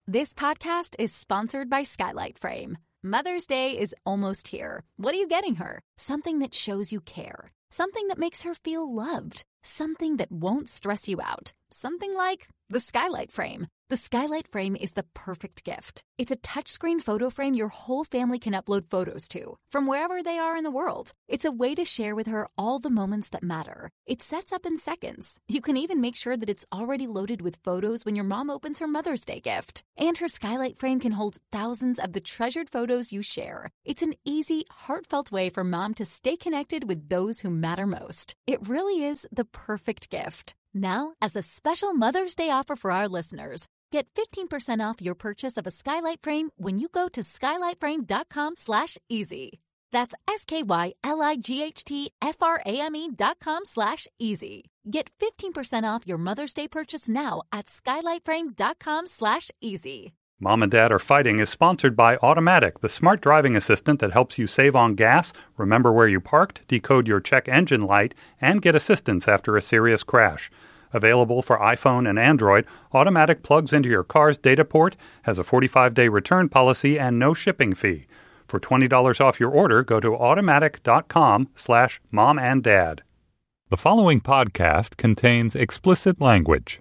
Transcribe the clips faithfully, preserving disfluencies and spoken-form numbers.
This podcast is sponsored by Skylight Frame. Mother's Day is almost here. What are you getting her? Something that shows you care. Something that makes her feel loved. Something that won't stress you out. Something like the Skylight Frame. The Skylight Frame is the perfect gift. It's a touchscreen photo frame your whole family can upload photos to, from wherever they are in the world. It's a way to share with her all the moments that matter. It sets up in seconds. You can even make sure that it's already loaded with photos when your mom opens her Mother's Day gift. And her Skylight Frame can hold thousands of the treasured photos you share. It's an easy, heartfelt way for mom to stay connected with those who matter most. It really is the perfect gift. Now, as a special Mother's Day offer for our listeners, get fifteen percent off your purchase of a Skylight Frame when you go to skylightframe.com slash easy. That's S-K-Y-L-I-G-H-T-F-R-A-M-E dot com slash easy. Get fifteen percent off your Mother's Day purchase now at skylightframe.com slash easy. Mom and Dad Are Fighting is sponsored by Automatic, the smart driving assistant that helps you save on gas, remember where you parked, decode your check engine light, and get assistance after a serious crash. Available for iPhone and Android, Automatic plugs into your car's data port, has a forty-five day return policy, and no shipping fee. For twenty dollars off your order, go to automatic.com slash mom and dad. The following podcast contains explicit language.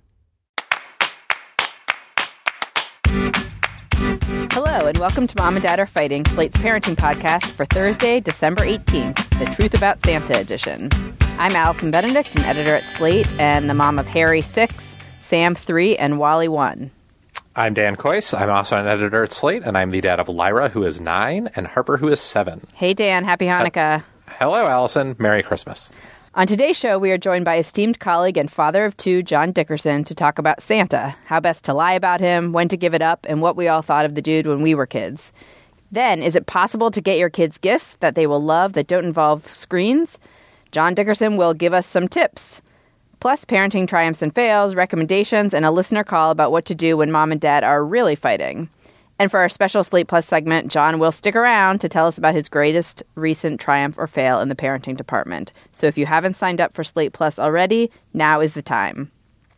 Hello, and welcome to Mom and Dad Are Fighting, Slate's parenting podcast for Thursday, December eighteenth, the Truth About Santa edition. I'm Allison Benedict, an editor at Slate, and the mom of Harry, six, Sam, three, and Wally, one. I'm Dan Kois. I'm also an editor at Slate, and I'm the dad of Lyra, who is nine, and Harper, who is seven. Hey, Dan. Happy Hanukkah. Uh, hello, Allison. Merry Christmas. On today's show, we are joined by esteemed colleague and father of two, John Dickerson, to talk about Santa, how best to lie about him, when to give it up, and what we all thought of the dude when we were kids. Then, is it possible to get your kids gifts that they will love that don't involve screens? John Dickerson will give us some tips. Plus, parenting triumphs and fails, recommendations, and a listener call about what to do when mom and dad are really fighting. And for our special Slate Plus segment, John will stick around to tell us about his greatest recent triumph or fail in the parenting department. So if you haven't signed up for Slate Plus already, now is the time.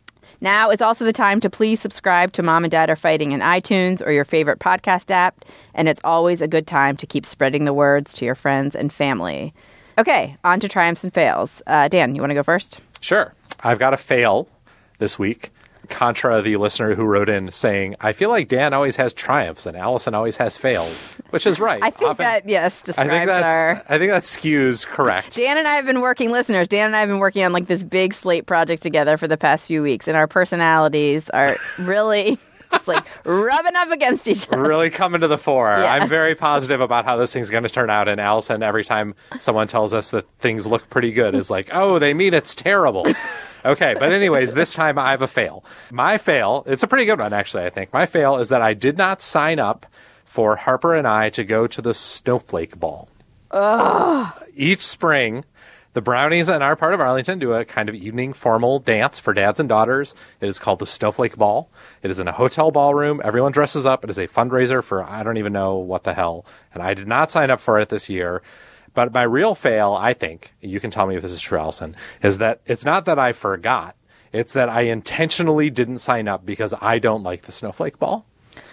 Now is also the time to please subscribe to Mom and Dad Are Fighting in iTunes or your favorite podcast app, and it's always a good time to keep spreading the words to your friends and family. Okay, on to triumphs and fails. Uh, Dan, you want to go first? Sure. I've got a fail this week. Contra the listener who wrote in saying, I feel like Dan always has triumphs and Allison always has fails, which is right. I think Often, that, yes, describes I think that's, our... I think that skews correct. Dan and I have been working, listeners, Dan and I have been working on like this big Slate project together for the past few weeks, and our personalities are really... just like rubbing up against each other. Really coming to the fore. Yeah. I'm very positive about how this thing's going to turn out. And Allison, every time someone tells us that things look pretty good, is like, oh, they mean it's terrible. Okay, but anyways, this time I have a fail. My fail, it's a pretty good one, actually, I think. My fail is that I did not sign up for Harper and I to go to the Snowflake Ball. Ugh. Each spring, the Brownies in our part of Arlington do a kind of evening formal dance for dads and daughters. It is called the Snowflake Ball. It is in a hotel ballroom. Everyone dresses up. It is a fundraiser for I don't even know what the hell. And I did not sign up for it this year. But my real fail, I think, you can tell me if this is true, Allison, is that it's not that I forgot. It's that I intentionally didn't sign up because I don't like the Snowflake Ball.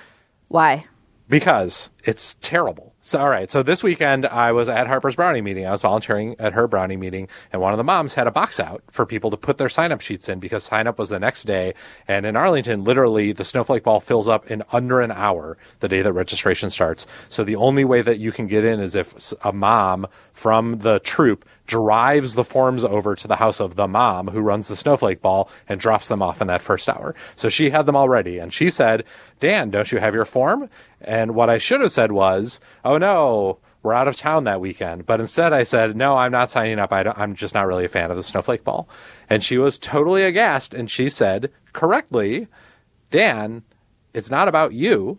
Why? Because it's terrible. So, all right. So this weekend I was at Harper's Brownie meeting. I was volunteering at her Brownie meeting, and one of the moms had a box out for people to put their sign-up sheets in because sign-up was the next day. And in Arlington, literally, the Snowflake Ball fills up in under an hour the day that registration starts. So the only way that you can get in is if a mom from the troop drives the forms over to the house of the mom who runs the Snowflake Ball and drops them off in that first hour. So she had them all ready. And she said, Dan, don't you have your form? And what I should have said was, oh, no, we're out of town that weekend. But instead I said, no, I'm not signing up. I don't, I'm just not really a fan of the Snowflake Ball. And she was totally aghast. And she said correctly, Dan, it's not about you.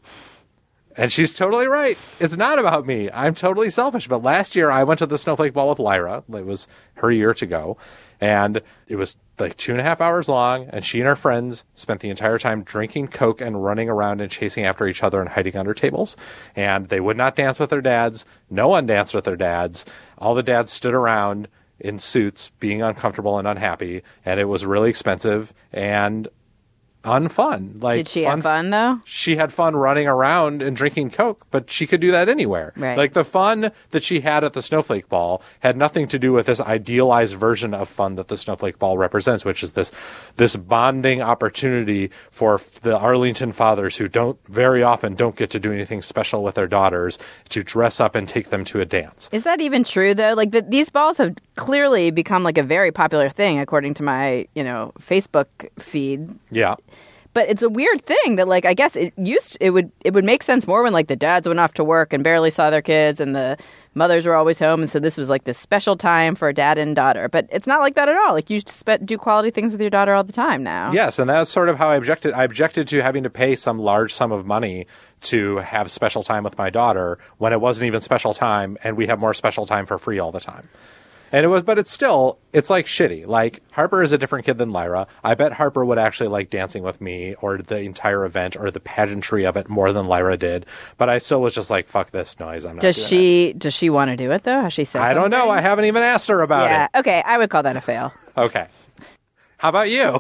And she's totally right. It's not about me. I'm totally selfish. But last year I went to the Snowflake Ball with Lyra. It was her year to go. And it was like two and a half hours long. And she and her friends spent the entire time drinking Coke and running around and chasing after each other and hiding under tables. And they would not dance with their dads. No one danced with their dads. All the dads stood around in suits being uncomfortable and unhappy. And it was really expensive. And unfun. Like, Did she have fun, though? She had fun running around and drinking Coke, but she could do that anywhere. Right. Like, the fun that she had at the Snowflake Ball had nothing to do with this idealized version of fun that the Snowflake Ball represents, which is this this bonding opportunity for f- the Arlington fathers who don't very often don't get to do anything special with their daughters to dress up and take them to a dance. Is that even true, though? Like, the, these balls have clearly become, like, a very popular thing, according to my, you know, Facebook feed. Yeah. But it's a weird thing that, like, I guess it used it would it would make sense more when, like, the dads went off to work and barely saw their kids and the mothers were always home. And so this was, like, this special time for a dad and daughter. But it's not like that at all. Like, you spe- do quality things with your daughter all the time now. Yes, and that's sort of how I objected. I objected to having to pay some large sum of money to have special time with my daughter when it wasn't even special time, and we have more special time for free all the time. And it was, but it's still, it's like shitty. Like, Harper is a different kid than Lyra. I bet Harper would actually like dancing with me or the entire event or the pageantry of it more than Lyra did. But I still was just like, fuck this noise. I'm not Does doing she it. does she want to do it, though? Has she said I don't know. something? I haven't even asked her about Yeah. it. Okay. I would call that a fail. Okay. How about you?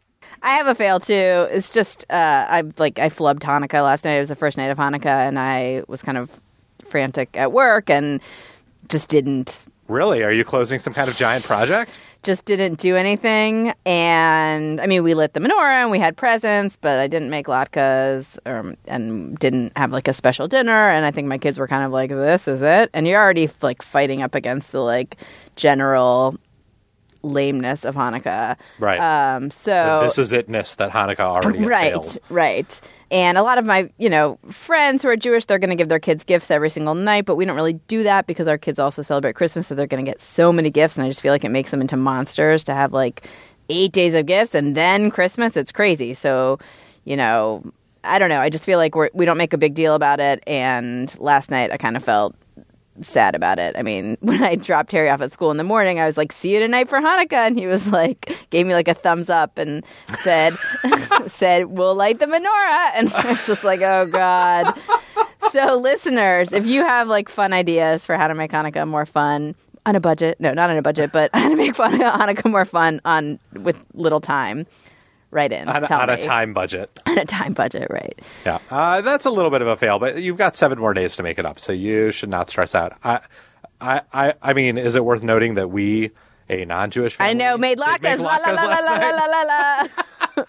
I have a fail too. It's just uh, I like I flubbed Hanukkah last night. It was the first night of Hanukkah, and I was kind of frantic at work and just didn't Really? Are you closing some kind of giant project? just didn't do anything. And I mean, we lit the menorah and we had presents, but I didn't make latkes um, and didn't have like a special dinner. And I think my kids were kind of like, "This is it." And you're already like fighting up against the like general lameness of Hanukkah. Right. Um, so The this is itness that Hanukkah already right, entails. right. And a lot of my, you know, friends who are Jewish, they're going to give their kids gifts every single night, but we don't really do that because our kids also celebrate Christmas, so they're going to get so many gifts, and I just feel like it makes them into monsters to have like eight days of gifts and then Christmas. It's crazy. So, you know, I don't know. I just feel like we're, we don't make a big deal about it, and last night I kind of felt sad about it. I mean, when I dropped Harry off at school in the morning, I was like, "See you tonight for Hanukkah," and he was like, gave me like a thumbs up and said, "said we'll light the menorah," and I was just like, "Oh God." So, listeners, if you have like fun ideas for how to make Hanukkah more fun on a budget, no, not on a budget, but how to make fun Hanukkah more fun on with little time, write in. On, Tell on a me. time budget. On a time budget, right? Yeah, uh, that's a little bit of a fail, but you've got seven more days to make it up, so you should not stress out. I, I, I, I mean, is it worth noting that we, a non-Jewish family, I know, made did latkes. make La la latkes la la last la night? la la la.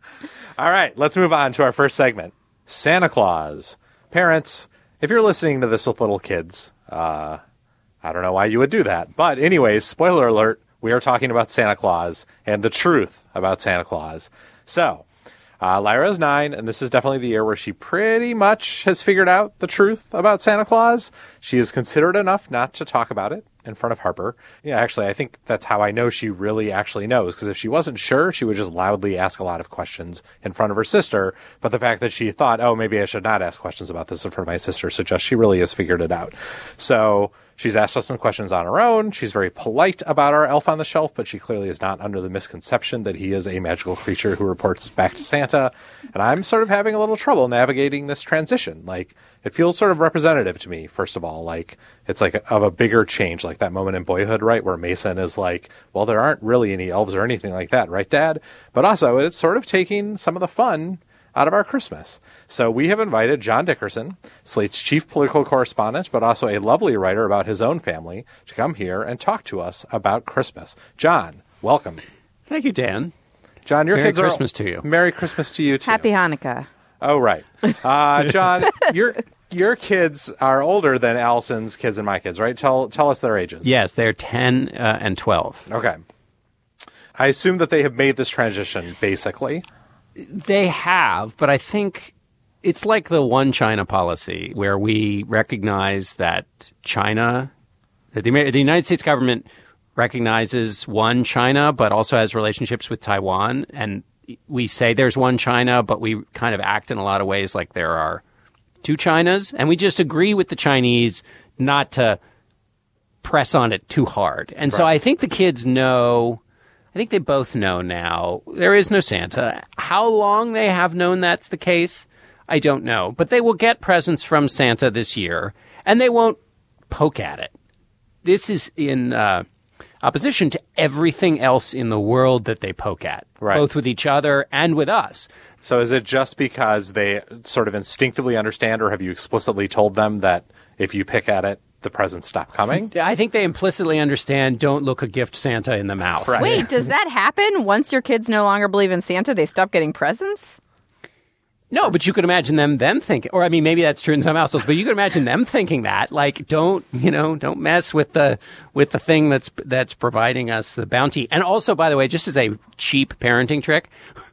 All right, let's move on to our first segment, Santa Claus. Parents, if you're listening to this with little kids, uh, I don't know why you would do that. But anyways, spoiler alert, we are talking about Santa Claus and the truth about Santa Claus. So, uh, Lyra is nine, and this is definitely the year where she pretty much has figured out the truth about Santa Claus. She is considerate enough not to talk about it in front of Harper. Yeah, actually, I think that's how I know she really actually knows, because if she wasn't sure, she would just loudly ask a lot of questions in front of her sister. But the fact that she thought, oh, maybe I should not ask questions about this in front of my sister suggests she really has figured it out. So she's asked us some questions on her own. She's very polite about our elf on the shelf, but she clearly is not under the misconception that he is a magical creature who reports back to Santa. And I'm sort of having a little trouble navigating this transition. Like, it feels sort of representative to me, first of all. Like, it's like a, of a bigger change, like that moment in Boyhood, right, where Mason is like, well, there aren't really any elves or anything like that, right, Dad? But also, it's sort of taking some of the fun out of our Christmas. So we have invited John Dickerson, Slate's chief political correspondent, but also a lovely writer about his own family, to come here and talk to us about Christmas. John, welcome. Thank you, Dan. John, your Merry kids Christmas are... to you. Merry Christmas to you, too. Happy Hanukkah. Oh, right. Uh, John, your your kids are older than Allison's kids and my kids, right? Tell tell us their ages. Yes, they're ten uh, and twelve. Okay. I assume that they have made this transition, basically. They have, but I think it's like the one China policy, where we recognize that China, that the, the United States government recognizes one China, but also has relationships with Taiwan. And we say there's one China, but we kind of act in a lot of ways like there are two Chinas. And we just agree with the Chinese not to press on it too hard. And so Right. I think the kids know, I think they both know now, there is no Santa. How long they have known that's the case, I don't know. But they will get presents from Santa this year, and they won't poke at it. This is in, uh, opposition to everything else in the world that they poke at, Right. both with each other and with us. So is it just because they sort of instinctively understand, or have you explicitly told them that if you pick at it, the presents stop coming? I think they implicitly understand, don't look a gift Santa in the mouth. Right. Wait, does that happen? Once your kids no longer believe in Santa, they stop getting presents? No, but you could imagine them them thinking, or I mean, maybe that's true in some households, but you could imagine them thinking that, like, don't, you know, don't mess with the with the thing that's that's providing us the bounty. And also, by the way, just as a cheap parenting trick,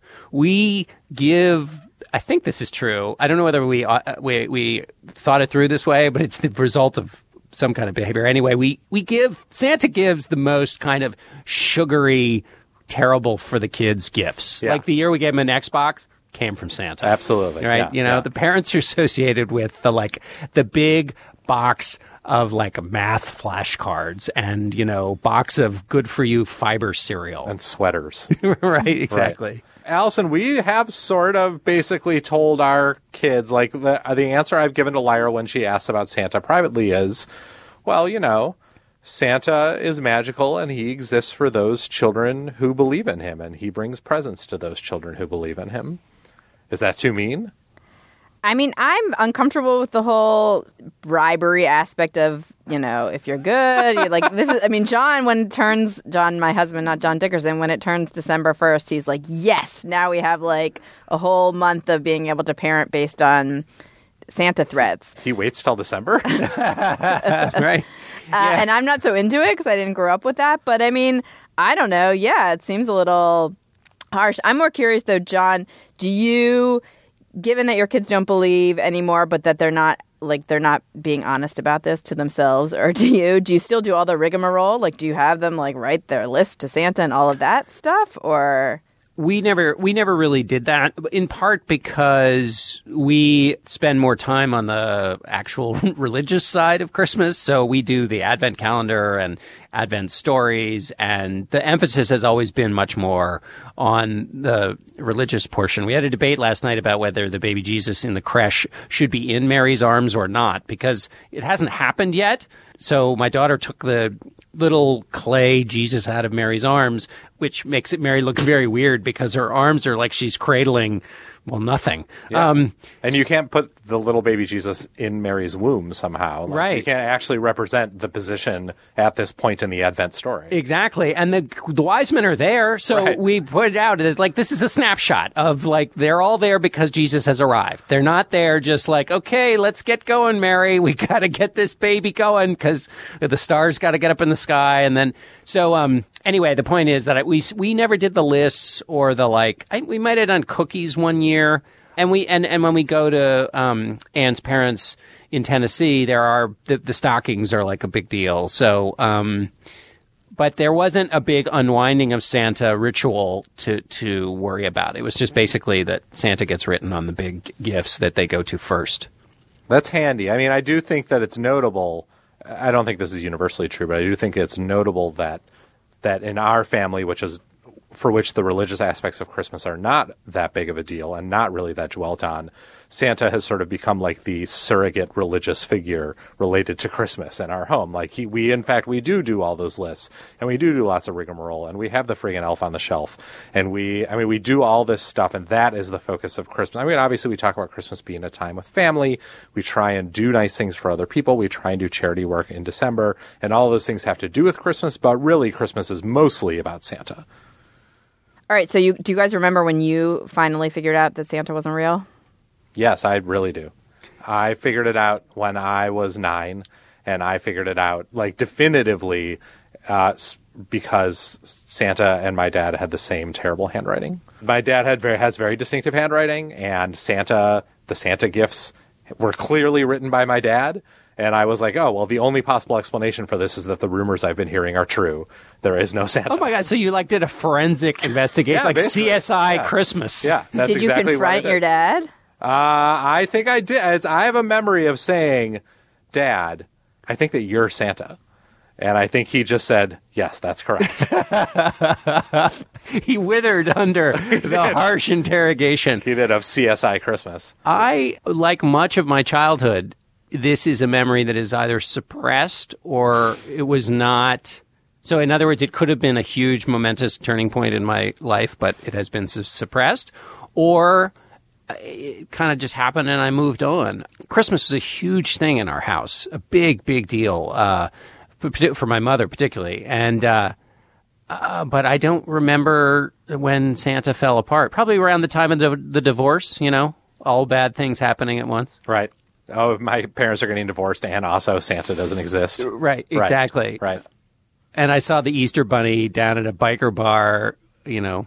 we give. I think this is true. I don't know whether we uh, we we thought it through this way, but it's the result of some kind of behavior. Anyway, we we give Santa gives the most kind of sugary, terrible for the kids gifts. Yeah. Like the year we gave him an Xbox. Came from Santa. Absolutely. Right? Yeah, you know, yeah. the parents are associated with the like the big box of like math flashcards and, you know, box of good for you fiber cereal. And sweaters. right, exactly. Right. Allison, we have sort of basically told our kids, like the the answer I've given to Lyra when she asks about Santa privately is, well, you know, Santa is magical and he exists for those children who believe in him, and he brings presents to those children who believe in him. Is that too mean? I mean, I'm uncomfortable with the whole bribery aspect of, you know, if you're good, you're like, this is, I mean, John, when it turns, John, my husband, not John Dickerson, when it turns December first, he's like, yes, now we have like a whole month of being able to parent based on Santa threats. He waits till December? right? Uh, and I'm not so into it because I didn't grow up with that. But I mean, I don't know. Yeah, it seems a little harsh. I'm more curious, though, John, do you, given that your kids don't believe anymore, but that they're not, like, they're not being honest about this to themselves, or do you, do you still do all the rigmarole? Like, do you have them, like, write their list to Santa and all of that stuff, or... We never we never really did that, in part because we spend more time on the actual religious side of Christmas. So we do the Advent calendar and Advent stories, and the emphasis has always been much more on the religious portion. We had a debate last night about whether the baby Jesus in the creche should be in Mary's arms or not, because it hasn't happened yet. So my daughter took the little clay Jesus out of Mary's arms, which makes it Mary look very weird because her arms are like she's cradling, well, nothing. Yeah. Um, and you can't put the little baby Jesus in Mary's womb somehow. Like, right. You can't actually represent the position at this point in the Advent story. Exactly. And the the wise men are there. So Right. we put it out that, like, this is a snapshot of, like, they're all there because Jesus has arrived. They're not there just like, okay, let's get going, Mary. We got to get this baby going because the stars got to get up in the sky. And then, so, um, anyway, the point is that I, we, we never did the lists or the, like, I, we might have done cookies one year. And we and, and when we go to um, Anne's parents in Tennessee, there are the, the stockings are like a big deal. So, um, but there wasn't a big unwinding of Santa ritual to to worry about. It was just basically that Santa gets written on the big gifts that they go to first. That's handy. I mean, I do think that it's notable. I don't think this is universally true, but I do think it's notable that that in our family, which is for which the religious aspects of Christmas are not that big of a deal and not really that dwelt on, Santa has sort of become like the surrogate religious figure related to Christmas in our home. Like he, we, in fact, we do do all those lists, and we do do lots of rigmarole, and we have the friggin' elf on the shelf, and we, I mean, we do all this stuff, and that is the focus of Christmas. I mean, obviously, we talk about Christmas being a time with family. We try and do nice things for other people. We try and do charity work in December, and all those things have to do with Christmas, but really, Christmas is mostly about Santa. All right, so you do you guys remember when you finally figured out that Santa wasn't real? Yes, I really do. I figured it out when I was nine, and I figured it out like definitively uh, because Santa and my dad had the same terrible handwriting. My dad had very has very distinctive handwriting, and Santa, the Santa gifts were clearly written by my dad. And I was like, oh, well, the only possible explanation for this is that the rumors I've been hearing are true. There is no Santa. Oh, my God. So you, like, did a forensic investigation, Yeah, like basically. C S I Yeah. Christmas. Yeah, that's Did you exactly what I confront did. your dad? Uh, I think I did. As I have a memory of saying, Dad, I think that you're Santa. And I think he just said, yes, that's correct. He withered under the harsh interrogation. He did of C S I Christmas. I, like much of my childhood, this is a memory that is either suppressed or it was not So in other words, it could have been a huge momentous turning point in my life, but it has been su- suppressed. Or it kind of just happened and I moved on. Christmas was a huge thing in our house, a big, big deal, uh, for, for my mother particularly. And, uh, uh, but I don't remember when Santa fell apart. Probably around the time of the, the divorce, you know, all bad things happening at once. Right. Oh, my parents are getting divorced and also Santa doesn't exist. Right, exactly. Right. right. And I saw the Easter Bunny down at a biker bar, you know.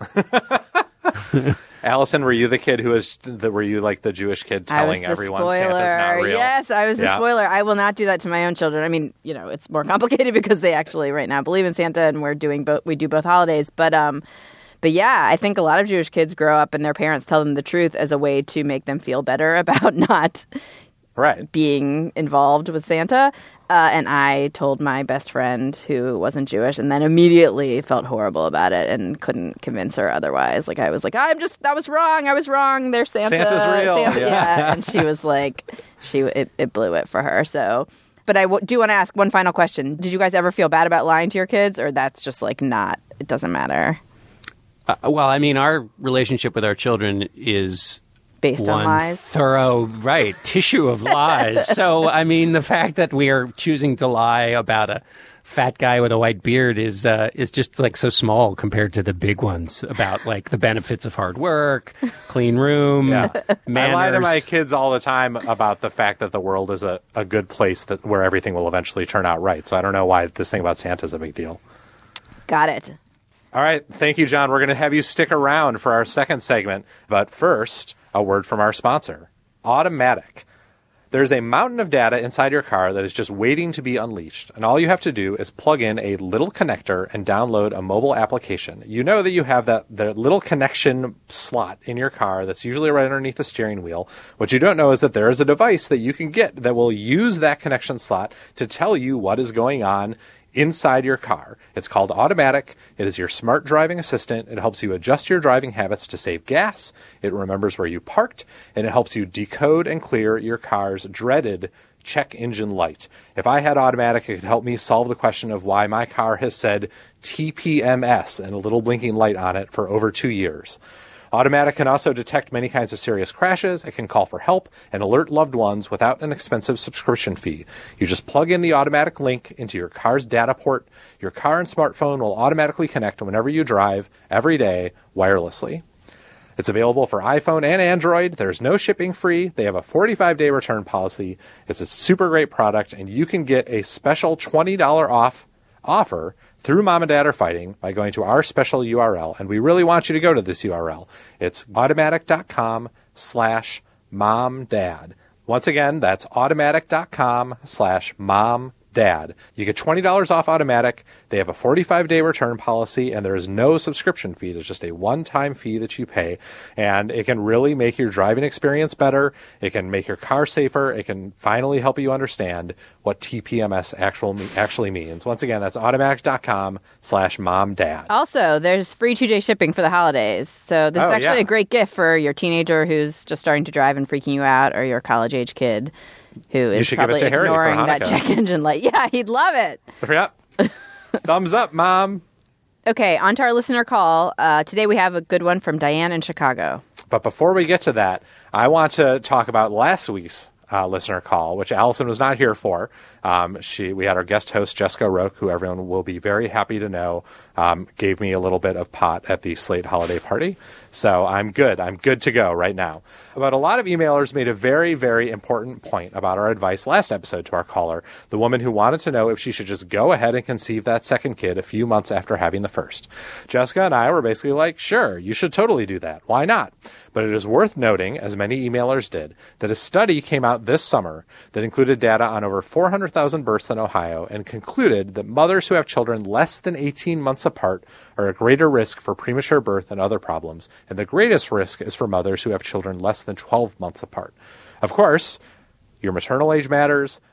Allison, were you the kid who was, the, were you like the Jewish kid telling everyone spoiler. Santa's not real? Yes, I was the yeah. spoiler. I will not do that to my own children. I mean, you know, it's more complicated because they actually right now believe in Santa and we're doing both, we do both holidays. But, um, but yeah, I think a lot of Jewish kids grow up and their parents tell them the truth as a way to make them feel better about not right. being involved with Santa. Uh, and I told my best friend who wasn't Jewish and then immediately felt horrible about it and couldn't convince her otherwise. Like I was like, I'm just, that was wrong. I was wrong. There's Santa. Santa's real. Santa. Yeah. yeah. And she was like, she it, it blew it for her. So, but I w- do want to ask one final question. Did you guys ever feel bad about lying to your kids or that's just like not, it doesn't matter? Uh, well, I mean, our relationship with our children is based one on lies. Thorough, right, tissue of lies. So, I mean, the fact that we are choosing to lie about a fat guy with a white beard is uh, is just like so small compared to the big ones about like the benefits of hard work, clean room, yeah. manners. I lie to my kids all the time about the fact that the world is a, a good place that where everything will eventually turn out right. So I don't know why this thing about Santa is a big deal. Got it. All right. Thank you, John. We're going to have you stick around for our second segment. But first, a word from our sponsor, Automatic. There's a mountain of data inside your car that is just waiting to be unleashed. And all you have to do is plug in a little connector and download a mobile application. You know that you have that, that little connection slot in your car that's usually right underneath the steering wheel. What you don't know is that there is a device that you can get that will use that connection slot to tell you what is going on inside your car. It's called Automatic. It is your smart driving assistant. It helps you adjust your driving habits to save gas. It remembers where you parked, and it helps you decode and clear your car's dreaded check engine light. If I had Automatic, it could help me solve the question of why my car has said T P M S and a little blinking light on it for over two years. Automatic can also detect many kinds of serious crashes. It can call for help and alert loved ones without an expensive subscription fee. You just plug in the Automatic link into your car's data port. Your car and smartphone will automatically connect whenever you drive, every day, wirelessly. It's available for iPhone and Android. There's no shipping fee. They have a forty-five day return policy. It's a super great product, and you can get a special twenty dollars off offer through Mom and Dad Are Fighting by going to our special U R L. And we really want you to go to this U R L. It's automatic.com slash momdad. Once again, that's automatic.com slash momdad. You get twenty dollars off Automatic. They have a forty-five day return policy, and there is no subscription fee. There's just a one-time fee that you pay, and it can really make your driving experience better. It can make your car safer. It can finally help you understand what T P M S actual, actually means. Once again, that's automatic.com slash momdad. Also, there's free two-day shipping for the holidays. So this Oh, is actually yeah. a great gift for your teenager who's just starting to drive and freaking you out, or your college-age kid who is should give it probably to Harry for ignoring that Hanukkah. check engine light. Yeah, he'd love it. Yep. Thumbs up, Mom. Okay, on to our listener call. Uh, today we have a good one from Diane in Chicago. But before we get to that, I want to talk about last week's uh, listener call, which Allison was not here for. Um, she, we had our guest host, Jessica Roque, who everyone will be very happy to know, um, gave me a little bit of pot at the Slate holiday party. So I'm good. I'm good to go right now. But a lot of emailers made a very, very important point about our advice last episode to our caller, the woman who wanted to know if she should just go ahead and conceive that second kid a few months after having the first. Jessica and I were basically like, sure, you should totally do that. Why not? But it is worth noting, as many emailers did, that a study came out this summer that included data on over four hundred thousand births in Ohio and concluded that mothers who have children less than eighteen months apart are at greater risk for premature birth and other problems, and the greatest risk is for mothers who have children less than twelve months apart. Of course, your maternal age matters.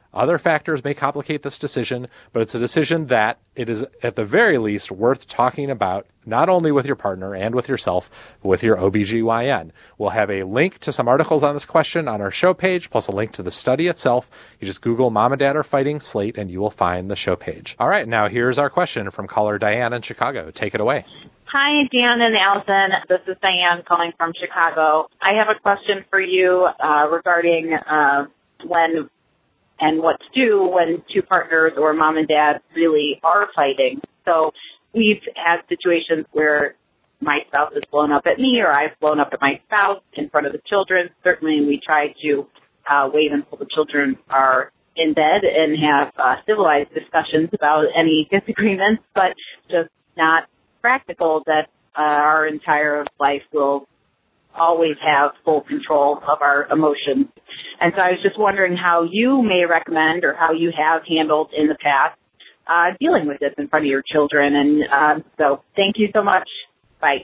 Other factors may complicate this decision, but it's a decision that it is at the very least worth talking about, not only with your partner and with yourself, but with your O B G Y N. We'll have a link to some articles on this question on our show page, plus a link to the study itself. You just Google Mom and Dad Are Fighting Slate, and you will find the show page. All right, now here's our question from caller Diane in Chicago. Take it away. Hi, Dan and Allison. This is Diane calling from Chicago. I have a question for you uh, regarding uh, when and what to do when two partners or mom and dad really are fighting. So we've had situations where my spouse has blown up at me or I've blown up at my spouse in front of the children. Certainly we try to uh, wait until the children are in bed and have uh, civilized discussions about any disagreements, but just not practical that uh, our entire life will always have full control of our emotions. And so I was just wondering how you may recommend or how you have handled in the past uh, dealing with this in front of your children. And uh, so thank you so much. Bye.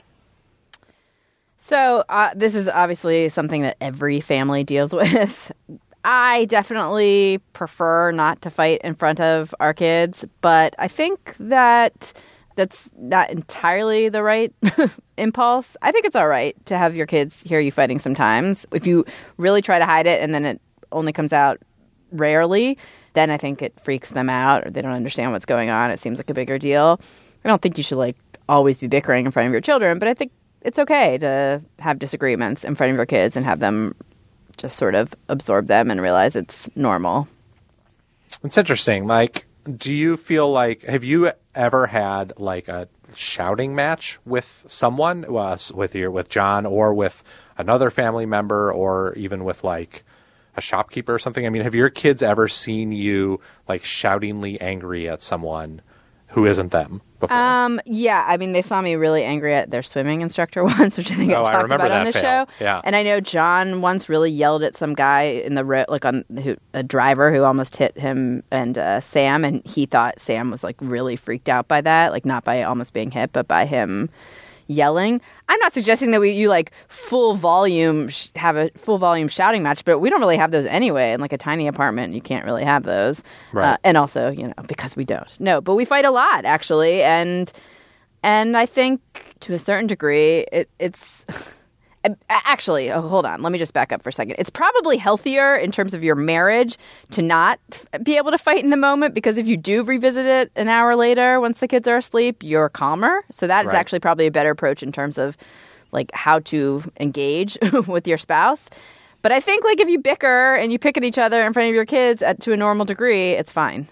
So uh, this is obviously something that every family deals with. I definitely prefer not to fight in front of our kids, but I think that that's not entirely the right impulse. I think it's all right to have your kids hear you fighting sometimes. If you really try to hide it and then it only comes out rarely, then I think it freaks them out or they don't understand what's going on. It seems like a bigger deal. I don't think you should like always be bickering in front of your children, but I think it's okay to have disagreements in front of your kids and have them just sort of absorb them and realize it's normal. It's interesting. Like, do you feel like, have you ever had like a shouting match with someone, uh, with your, with John or with another family member or even with like a shopkeeper or something? I mean, have your kids ever seen you like shoutingly angry at someone who isn't them before? Um, yeah, I mean, they saw me really angry at their swimming instructor once, which I think oh, I talked I about on the fail. show. Yeah. And I know John once really yelled at some guy in the road, like on who, a driver who almost hit him and uh, Sam, and he thought Sam was like really freaked out by that, like not by almost being hit, but by him yelling. I'm not suggesting that we you like full volume sh- have a full volume shouting match, but we don't really have those anyway. In like a tiny apartment, you can't really have those. Right. Uh, and also, you know, because we don't. No, but we fight a lot actually, and and I think to a certain degree, it, it's. Actually, oh, hold on. Let me just back up for a second. It's probably healthier in terms of your marriage to not be able to fight in the moment, because if you do revisit it an hour later once the kids are asleep, you're calmer. So that is Right. actually probably a better approach in terms of like how to engage with your spouse. But I think like if you bicker and you pick at each other in front of your kids at, to a normal degree, it's fine.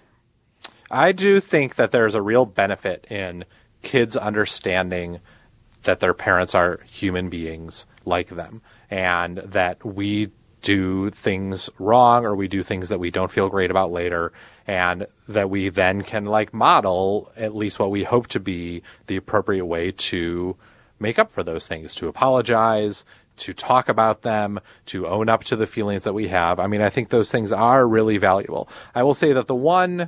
I do think that there's a real benefit in kids understanding that their parents are human beings like them, and that we do things wrong or we do things that we don't feel great about later, and that we then can like model at least what we hope to be the appropriate way to make up for those things, to apologize, to talk about them, to own up to the feelings that we have. I mean, I think those things are really valuable. I will say that the one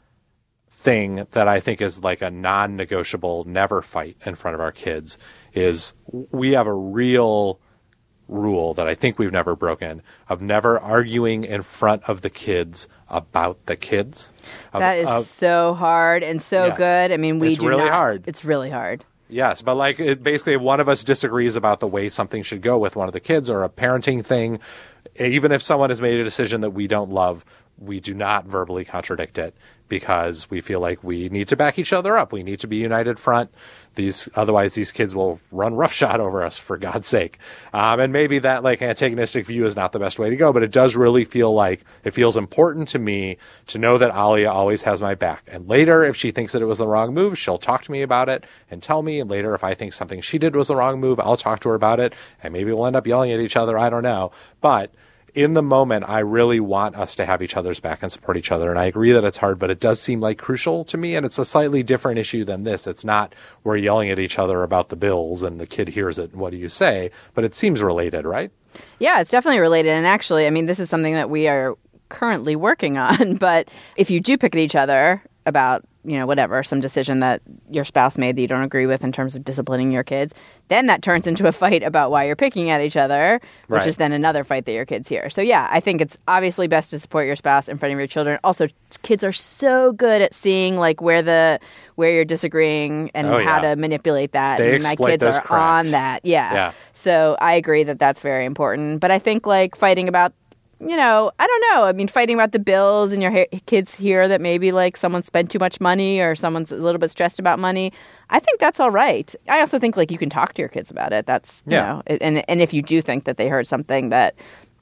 thing that I think is like a non-negotiable never fight in front of our kids is we have a real rule that I think we've never broken of never arguing in front of the kids about the kids. Of, That is of, so hard and so Yes. good. I mean, we It's do really not- hard. It's really hard. Yes, but like it, basically if one of us disagrees about the way something should go with one of the kids or a parenting thing, even if someone has made a decision that we don't love, we do not verbally contradict it because we feel like we need to back each other up. We need to be united front. These otherwise these kids will run roughshod over us, for God's sake. Um, and maybe that like antagonistic view is not the best way to go, but it does really feel like it feels important to me to know that Alia always has my back. And later, if she thinks that it was the wrong move, she'll talk to me about it and tell me. And later, if I think something she did was the wrong move, I'll talk to her about it. And maybe we'll end up yelling at each other. I don't know. But in the moment, I really want us to have each other's back and support each other. And I agree that it's hard, but it does seem like crucial to me. And it's a slightly different issue than this. It's not we're yelling at each other about the bills and the kid hears it and what do you say? But it seems related, right? Yeah, it's definitely related. And actually, I mean, this is something that we are currently working on. But if you do pick at each other about you know, whatever, some decision that your spouse made that you don't agree with in terms of disciplining your kids, then that turns into a fight about why you're picking at each other, which Right. is then another fight that your kids hear. So yeah, I think it's obviously best to support your spouse in front of your children. Also, kids are so good at seeing like where the where you're disagreeing and Oh, how yeah. to manipulate that. They and my exploit kids those are cracks. on that. Yeah. Yeah. So I agree that that's very important. But I think like fighting about, you know, I don't know. I mean, fighting about the bills and your ha- kids hear that maybe like someone spent too much money or someone's a little bit stressed about money. I think that's all right. I also think like you can talk to your kids about it. That's, you Yeah. know, and, and if you do think that they heard something that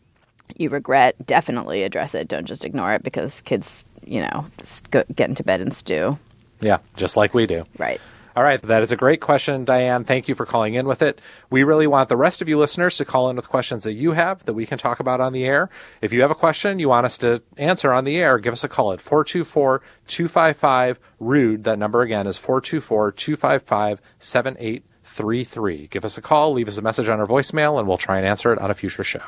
you regret, definitely address it. Don't just ignore it because kids, you know, just go, get into bed and stew. Yeah, just like we do. Right. All right, that is a great question, Diane. Thank you for calling in with it. We really want the rest of you listeners to call in with questions that you have that we can talk about on the air. If you have a question you want us to answer on the air, give us a call at four two four, two five five, R U D E. That number again is four two four, two five five, seven eight three three. Give us a call, leave us a message on our voicemail, and we'll try and answer it on a future show.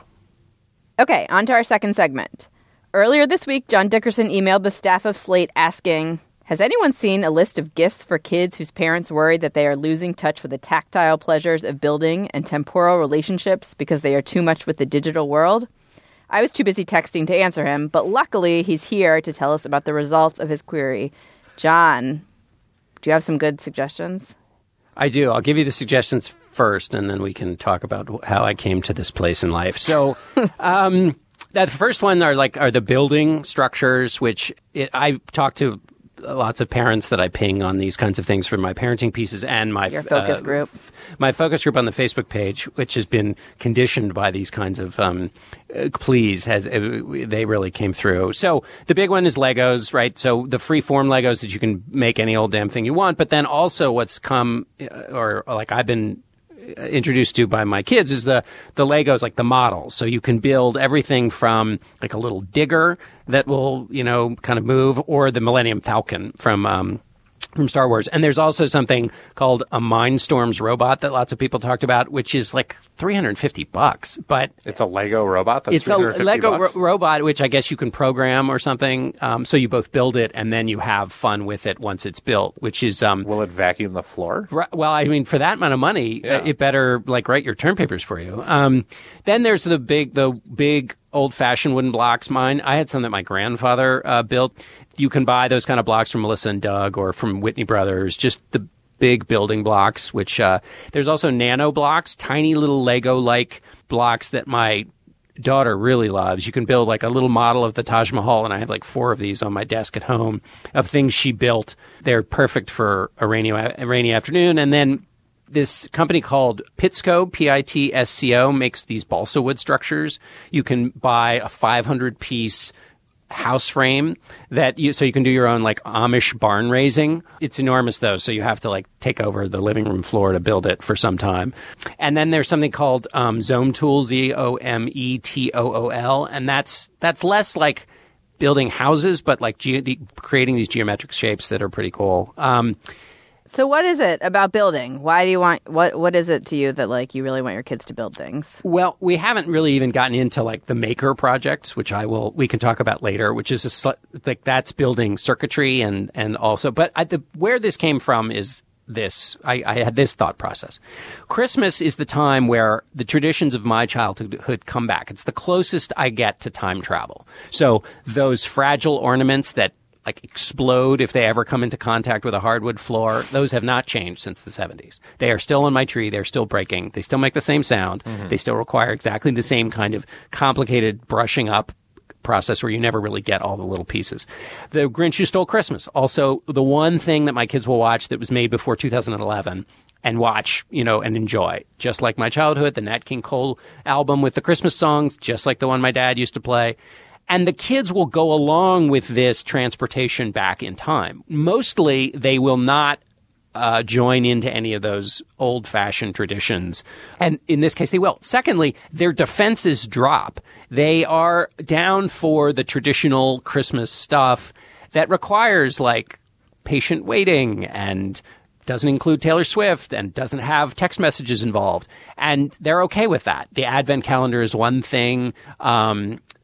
Okay, on to our second segment. Earlier this week, John Dickerson emailed the staff of Slate asking, has anyone seen a list of gifts for kids whose parents worry that they are losing touch with the tactile pleasures of building and temporal relationships because they are too much with the digital world? I was too busy texting to answer him, but luckily he's here to tell us about the results of his query. John, do you have some good suggestions? I do. I'll give you the suggestions first, and then we can talk about how I came to this place in life. So, um, that first one are like are the building structures, which it, I talked to lots of parents that I ping on these kinds of things for my parenting pieces and my Your focus uh, group. my focus group on the Facebook page, which has been conditioned by these kinds of um, uh, pleas, has uh, they really came through. So the big one is Legos, right? So the free form Legos that you can make any old damn thing you want, but then also what's come, uh, or like I've been introduced to by my kids is the the Legos, like the models. So you can build everything from like a little digger that will, you know, kind of move, or the Millennium Falcon from um, from Star Wars. And there's also something called a Mindstorms robot that lots of people talked about, which is like three hundred fifty bucks. But It's a Lego robot that's it's a three hundred fifty Lego ro- bucks? robot, which I guess you can program or something. Um, so you both build it and then you have fun with it once it's built, which is um, Will it vacuum the floor? Right, well, I mean, for that amount of money, Yeah. uh, it better like write your term papers for you. Um, then there's the big, the big old-fashioned wooden blocks. Mine, I had some that my grandfather uh, built. You can buy those kind of blocks from Melissa and Doug or from Whitney Brothers. Just the big building blocks. Which uh, there's also nano blocks, tiny little Lego-like blocks that my daughter really loves. You can build like a little model of the Taj Mahal, and I have like four of these on my desk at home of things she built. They're perfect for a rainy, a rainy afternoon. And then this company called Pitsco, P I T S C O, makes these balsa wood structures. You can buy a five hundred piece house frame that you, so you can do your own like Amish barn raising. It's enormous though, so you have to like take over the living room floor to build it for some time. And then there's something called um, Zome Tool, Z O M E T O O L, and that's that's less like building houses, but like ge- the, creating these geometric shapes that are pretty cool. Um, So what is it about building? Why do you want, what What is it to you that like you really want your kids to build things? Well, we haven't really even gotten into like the Maker project, which I will we can talk about later, which is a, sli- like that's building circuitry and and also. But I, the, where this came from is this. I, I had this thought process. Christmas is the time where the traditions of my childhood come back. It's the closest I get to time travel. So those fragile ornaments that like explode if they ever come into contact with a hardwood floor. Those have not changed since the seventies. They are still on my tree. They're still breaking. They still make the same sound. Mm-hmm. They still require exactly the same kind of complicated brushing up process where you never really get all the little pieces. The Grinch Who Stole Christmas, also the one thing that my kids will watch that was made before two thousand eleven and watch, you know, and enjoy. Just like my childhood, the Nat King Cole album with the Christmas songs, just like the one my dad used to play. And the kids will go along with this transportation back in time. Mostly, they will not uh, join into any of those old-fashioned traditions. And in this case, they will. Secondly, their defenses drop. They are down for the traditional Christmas stuff that requires, like, patient waiting and doesn't include Taylor Swift and doesn't have text messages involved. And they're okay with that. The Advent calendar is one thing. Um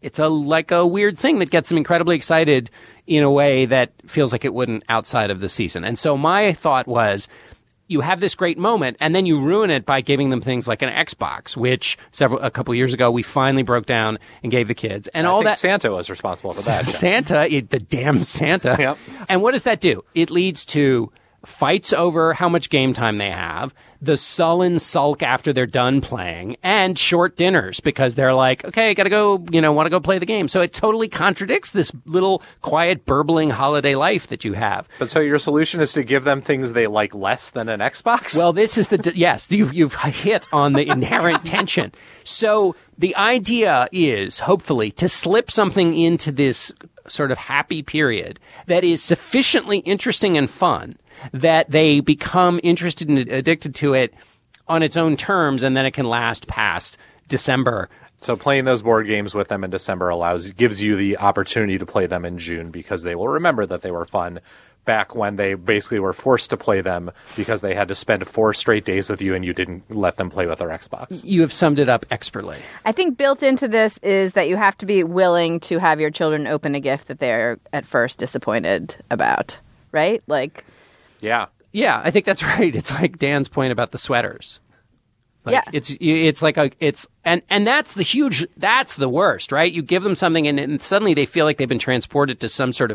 It's a like a weird thing that gets them incredibly excited in a way that feels like it wouldn't outside of the season. And so my thought was, you have this great moment, and then you ruin it by giving them things like an Xbox, which several a couple years ago we finally broke down and gave the kids, and I all think that. Santa was responsible for that. Santa, it, the damn Santa. Yep. And what does that do? It leads to fights over how much game time they have, the sullen sulk after they're done playing, and short dinners because they're like, okay, gotta go, you know, want to go play the game. So it totally contradicts this little quiet, burbling holiday life that you have. But so your solution is to give them things they like less than an Xbox? Well, this is the, yes, you, you've hit on the inherent tension. So the idea is, hopefully, to slip something into this sort of happy period that is sufficiently interesting and fun that they become interested and addicted to it on its own terms, and then it can last past December. So playing those board games with them in December allows gives you the opportunity to play them in June because they will remember that they were fun back when they basically were forced to play them because they had to spend four straight days with you and you didn't let them play with their Xbox. You have summed it up expertly. I think built into this is that you have to be willing to have your children open a gift that they're at first disappointed about, right? Like, Yeah. Yeah, I think that's right. It's like Dan's point about the sweaters. Like, yeah. It's it's like a it's and and that's the huge that's the worst, right? You give them something and, and suddenly they feel like they've been transported to some sort of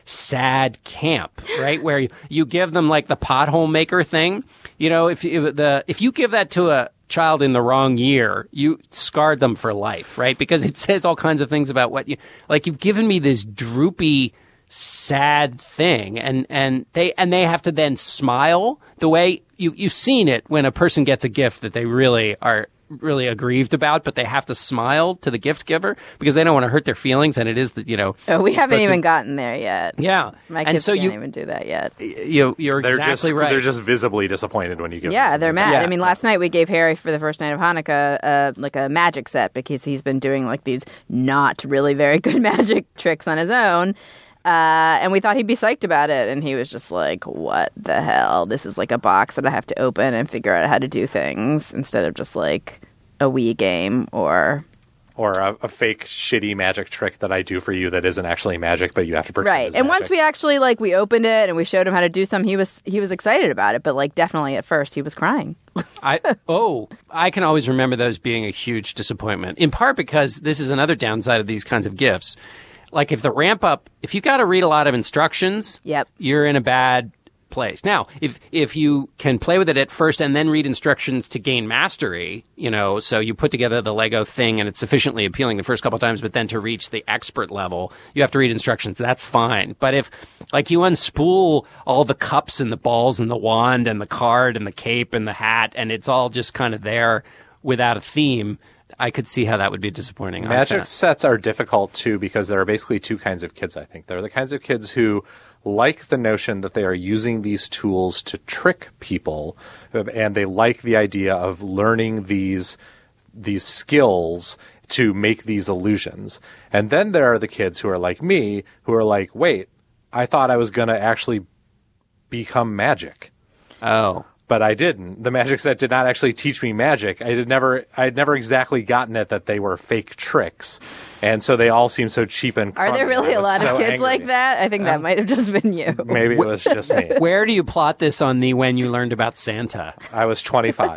sad camp, right? Where you, you give them like the pothole maker thing. You know, if you the if you give that to a child in the wrong year, you scarred them for life, right? Because it says all kinds of things about what you like. You've given me this droopy, sad thing, and and they and they have to then smile the way you you've seen it when a person gets a gift that they really are really aggrieved about, but they have to smile to the gift giver because they don't want to hurt their feelings, and it is that you know oh, we haven't even to, gotten there yet. Yeah, my and kids so can't you, even do that yet. You you're they're exactly just, right. They're just visibly disappointed when you give Yeah, them they're mad. Yeah. I mean, last night we gave Harry for the first night of Hanukkah uh, like a magic set because he's been doing like these not really very good magic tricks on his own. Uh, and we thought he'd be psyched about it. And he was just like, what the hell? This is like a box that I have to open and figure out how to do things instead of just like a Wii game or... Or a, a fake shitty magic trick that I do for you that isn't actually magic, but you have to pretend right. is And magic. once we actually like we opened it and we showed him how to do some, he was he was excited about it. But like definitely at first he was crying. I oh, I can always remember those being a huge disappointment, in part because this is another downside of these kinds of gifts. Like if the ramp up, if you got to read a lot of instructions, Yep. you're in a bad place. Now, if if you can play with it at first and then read instructions to gain mastery, you know, so you put together the Lego thing and it's sufficiently appealing the first couple of times, but then to reach the expert level, you have to read instructions. That's fine. But if, like, you unspool all the cups and the balls and the wand and the card and the cape and the hat, and it's all just kind of there without a theme, I could see how that would be disappointing. Magic sets are difficult, too, because there are basically two kinds of kids, I think. There are the kinds of kids who like the notion that they are using these tools to trick people, and they like the idea of learning these these skills to make these illusions. And then there are the kids who are like me, who are like, wait, I thought I was going to actually become magic. Oh. But I didn't. The magic set did not actually teach me magic. I had never, I had never exactly gotten it that they were fake tricks, and so they all seem so cheap and. Are there crummy. really I a was lot so of kids angry. like that? I think that might have just been you. Maybe it was just me. Where do you plot this on the when you learned about Santa? I was twenty-five.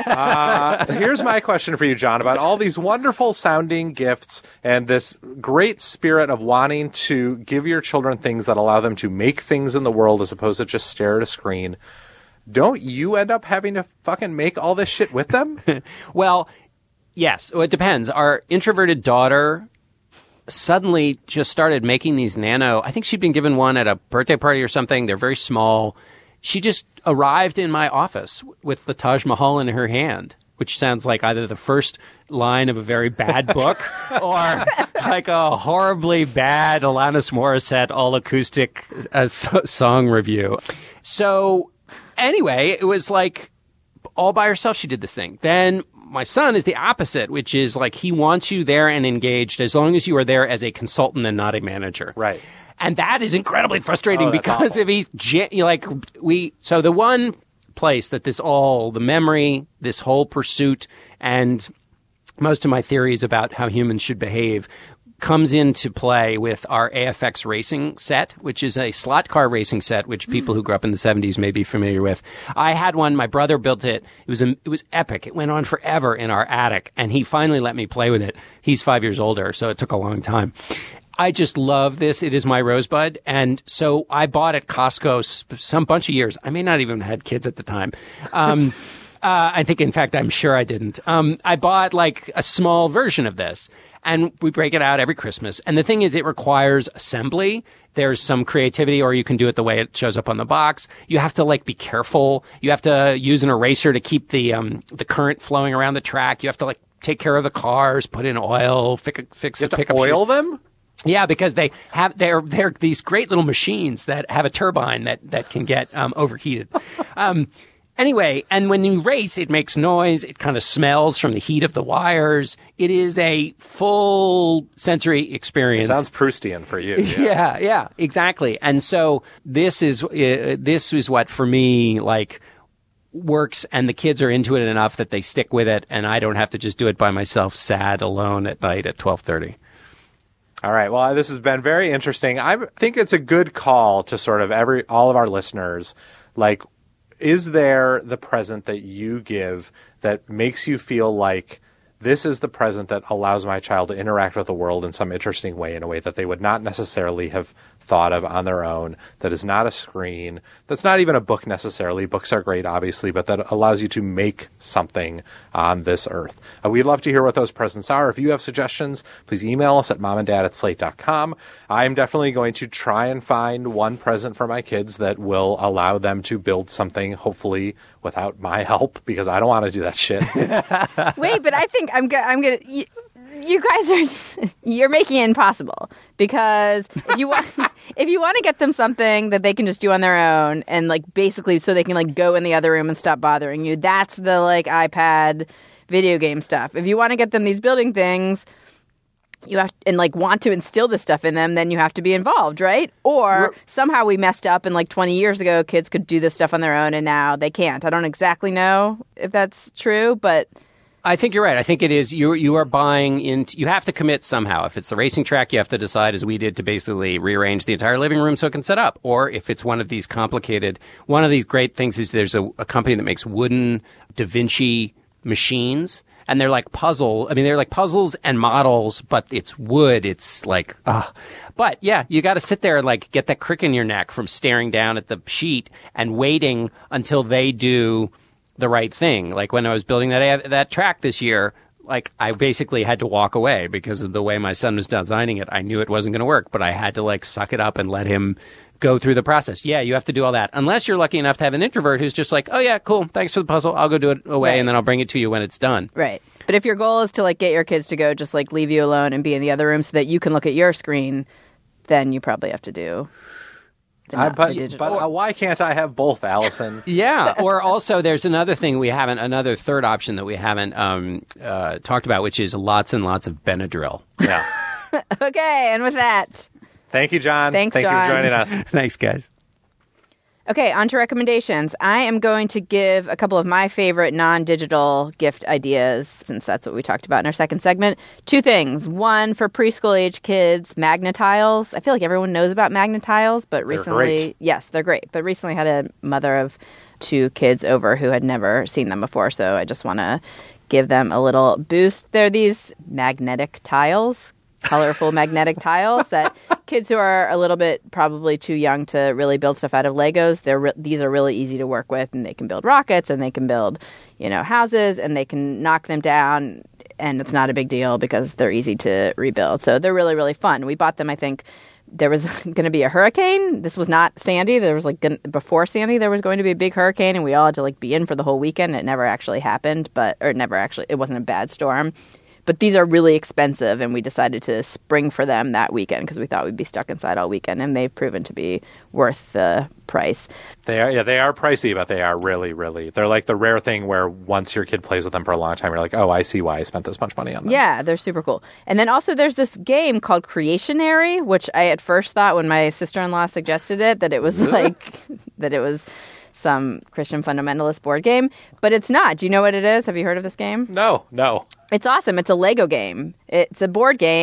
uh, here's my question for you, John, about all these wonderful sounding gifts and this great spirit of wanting to give your children things that allow them to make things in the world as opposed to just stare at a screen. Don't you end up having to fucking make all this shit with them? Well, yes. Well, it depends. Our introverted daughter suddenly just started making these nano. I think she'd been given one at a birthday party or something. They're very small. She just arrived in my office with the Taj Mahal in her hand, which sounds like either the first line of a very bad book or like a horribly bad Alanis Morissette all-acoustic uh, so- song review. So anyway, it was like all by herself she did this thing. Then my son is the opposite, which is like he wants you there and engaged as long as you are there as a consultant and not a manager. Right. And that is incredibly frustrating Oh, that's because awful. if he's ge- like we so the one place that this all the memory, this whole pursuit, and most of my theories about how humans should behave comes into play with our A F X racing set, which is a slot car racing set, which people who grew up in the seventies may be familiar with. I had one. My brother built it. It was a, it was epic. It went on forever in our attic, and he finally let me play with it. He's five years older, so it took a long time. I just love this. It is my Rosebud. And so I bought at Costco sp- some bunch of years. I may not even have had kids at the time. Um, uh, I think, in fact, I'm sure I didn't. Um, I bought like a small version of this. And we break it out every Christmas. And the thing is, it requires assembly. There's some creativity, or you can do it the way it shows up on the box. You have to like be careful. You have to use an eraser to keep the um, the current flowing around the track. You have to like take care of the cars, put in oil, fix, fix You the have pickup to oil shoes. them? Yeah, because they have they're they're these great little machines that have a turbine that that can get um, overheated. Um, Anyway, and when you race, it makes noise. It kind of smells from the heat of the wires. It is a full sensory experience. It sounds Proustian for you. Yeah, yeah, yeah, exactly. And so this is uh, this is what for me like works, and the kids are into it enough that they stick with it, and I don't have to just do it by myself, sad alone at night at twelve thirty. All right. Well, this has been very interesting. I think it's a good call to sort of every all of our listeners, like, is there the present that you give that makes you feel like this is the present that allows my child to interact with the world in some interesting way, in a way that they would not necessarily have thought of on their own, that is not a screen, that's not even a book necessarily. Books are great, obviously, but that allows you to make something on this earth. Uh, we'd love to hear what those presents are. If you have suggestions, please email us at momanddad at slate dot com. I'm definitely going to try and find one present for my kids that will allow them to build something, hopefully without my help, because I don't want to do that shit. Wait, but I think I'm go- I'm gonna. You, you guys are you're making it impossible, because if you want if you want to get them something that they can just do on their own, and like basically so they can like go in the other room and stop bothering you, that's the like iPad video game stuff. If you want to get them these building things, you have and like want to instill this stuff in them, then you have to be involved, right? Or somehow we messed up and like twenty years ago kids could do this stuff on their own and now they can't. I don't exactly know if that's true, but I think you're right. I think it is. You you are buying into. You have to commit somehow. If it's the racing track, you have to decide, as we did, to basically rearrange the entire living room so it can set up. Or if it's one of these complicated, one of these great things is there's a, a company that makes wooden Da Vinci machines, and they're like puzzle. I mean, they're like puzzles and models, but it's wood. It's like, ah. But yeah, you got to sit there and like get that crick in your neck from staring down at the sheet and waiting until they do the right thing. Like when I was building that that track this year, like I basically had to walk away because of the way my son was designing it. I knew it wasn't going to work, but I had to like suck it up and let him go through the process. Yeah, you have to do all that. Unless you're lucky enough to have an introvert who's just like, oh yeah, cool, thanks for the puzzle. I'll go do it away, right, and then I'll bring it to you when it's done. Right. But if your goal is to like get your kids to go just like leave you alone and be in the other room so that you can look at your screen, then you probably have to do I, but but uh, why can't I have both, Allison? Yeah. Or also, there's another thing we haven't, another third option that we haven't um, uh, talked about, which is lots and lots of Benadryl. Yeah. Okay. And with that, thank you, John. Thanks, Thank John. you for joining us. Thanks, guys. Okay, on to recommendations. I am going to give a couple of my favorite non-digital gift ideas, since that's what we talked about in our second segment. Two things. One, for preschool-age kids, Magnetiles. I feel like everyone knows about Magnetiles, but They're recently... great. Yes, they're great. But recently had a mother of two kids over who had never seen them before, so I just want to give them a little boost. They're these magnetic tiles, colorful magnetic tiles that kids who are a little bit probably too young to really build stuff out of Legos, they're re- these are really easy to work with, and they can build rockets, and they can build, you know, houses, and they can knock them down, and it's not a big deal because they're easy to rebuild. So they're really, really fun. We bought them, I think, there was going to be a hurricane. This was not Sandy. There was like before Sandy, there was going to be a big hurricane, and we all had to like be in for the whole weekend. It never actually happened, but or never actually. It wasn't a bad storm. But these are really expensive, and we decided to spring for them that weekend because we thought we'd be stuck inside all weekend, and they've proven to be worth the price. They are, yeah, they are pricey, but they are really, really, they're like the rare thing where once your kid plays with them for a long time, you're like, oh, I see why I spent this much money on them. Yeah, they're super cool. And then also there's this game called Creationary, which I at first thought when my sister-in-law suggested it, that it was like, that it was some Christian fundamentalist board game, but it's not. Do you know what it is? Have you heard of this game? No, no. It's awesome. It's a Lego game. It's a board game,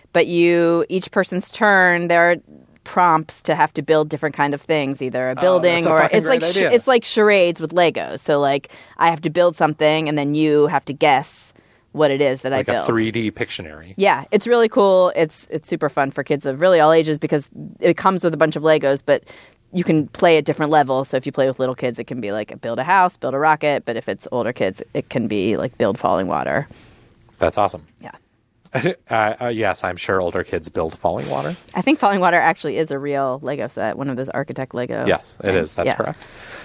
but you each person's turn, there are prompts to have to build different kind of things, either a building oh, or a it's like sh- idea. it's like charades with Legos. So like I have to build something and then you have to guess what it is that like I built. a three D Pictionary. Yeah, it's really cool. It's it's super fun for kids of really all ages because it comes with a bunch of Legos, but you can play at different levels. So if you play with little kids, it can be like build a house, build a rocket. But if it's older kids, it can be like build falling water. That's awesome. Yeah. uh, uh, yes, I'm sure older kids build falling water. I think falling water actually is a real Lego set, one of those architect Lego. Yes, it things. is. That's Yeah. correct.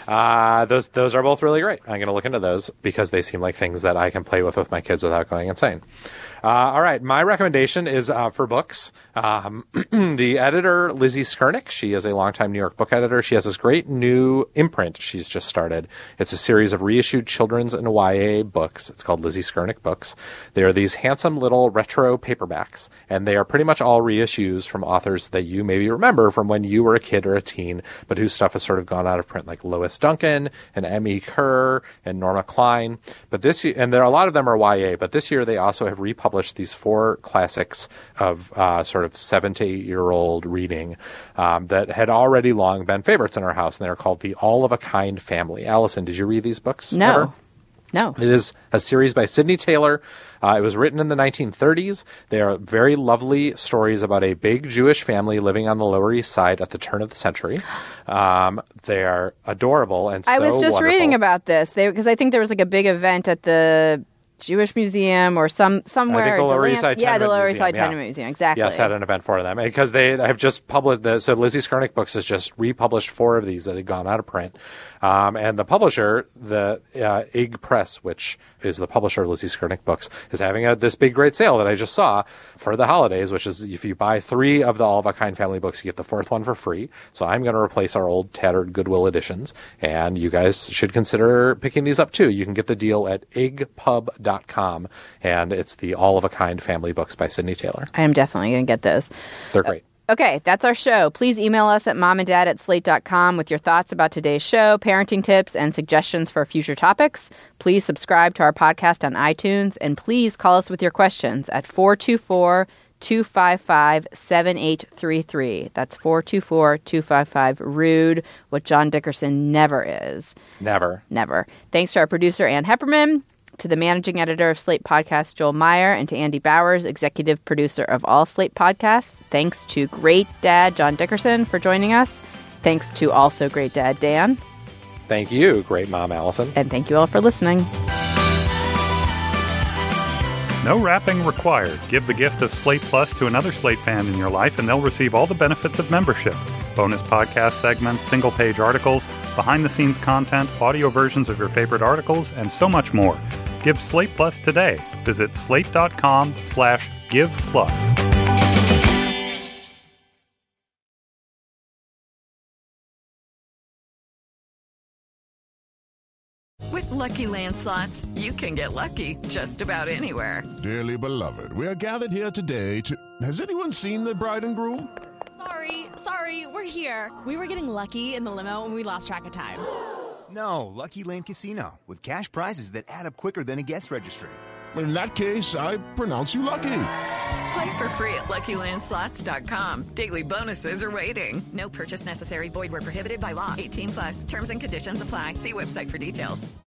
Uh, those those are both really great. I'm going to look into those because they seem like things that I can play with with my kids without going insane. Uh, all right, my recommendation is uh, for books. Um, the editor, Lizzie Skernick, she is a longtime New York book editor. She has this great new imprint she's just started. It's a series of reissued children's and Y A books. It's called Lizzie Skernick Books. They are these handsome little retro paperbacks, and they are pretty much all reissues from authors that you maybe remember from when you were a kid or a teen, but whose stuff has sort of gone out of print, like Lois Duncan and M E Kerr and Norma Klein. But this, and there a lot of them are Y A, but this year they also have republished these four classics of uh, sort of seven to eight year old reading um, that had already long been favorites in our house, and they're called The All of a Kind Family. Allison, did you read these books? No. Ever? No. It is a series by Sidney Taylor. Uh, it was written in the nineteen thirties. They are very lovely stories about a big Jewish family living on the Lower East Side at the turn of the century. Um, they are adorable and so I was just wonderful. reading about this because I think there was like a big event at the Jewish Museum or some somewhere. I think the Lower Deland- East Side Yeah, the Tenement Lower East Museum, Side yeah. Tenement Museum. Exactly. Yes, had an event for them because they have just published the, so Lizzie Skernick Books has just republished four of these that had gone out of print. Um, and the publisher, the uh, I G Press, which is the publisher of Lizzie Skernick Books, is having a, this big great sale that I just saw for the holidays, which is if you buy three of the All of a Kind family books, you get the fourth one for free. So I'm going to replace our old tattered Goodwill editions, and you guys should consider picking these up too. You can get the deal at I G pub dot com, and it's the All of a Kind family books by Sidney Taylor. I am definitely going to get those. They're great. Okay, that's our show. Please email us at momanddad at slate dot com with your thoughts about today's show, parenting tips, and suggestions for future topics. Please subscribe to our podcast on iTunes, and please call us with your questions at four two four, two five five, seven eight three three. That's four two four, two five five, RUDE, what John Dickerson never is. Never. Never. Thanks to our producer, Ann Hepperman, to the managing editor of Slate Podcasts, Joel Meyer, and to Andy Bowers, executive producer of all Slate Podcasts. Thanks to great dad John Dickerson for joining us. Thanks to also great dad Dan. Thank you, great mom Allison. And thank you all for listening. No wrapping required. Give the gift of Slate Plus to another Slate fan in your life, and they'll receive all the benefits of membership. Bonus podcast segments, single-page articles, behind-the-scenes content, audio versions of your favorite articles, and so much more. Give Slate Plus today. Visit slate.com slash give plus. With Lucky Land Slots, you can get lucky just about anywhere. Dearly beloved, we are gathered here today to... Has anyone seen the bride and groom? Sorry, sorry, we're here. We were getting lucky in the limo and we lost track of time. No, Lucky Land Casino, with cash prizes that add up quicker than a guest registry. In that case, I pronounce you lucky. Play for free at lucky land slots dot com. Daily bonuses are waiting. No purchase necessary. Void where prohibited by law. eighteen plus. Terms and conditions apply. See website for details.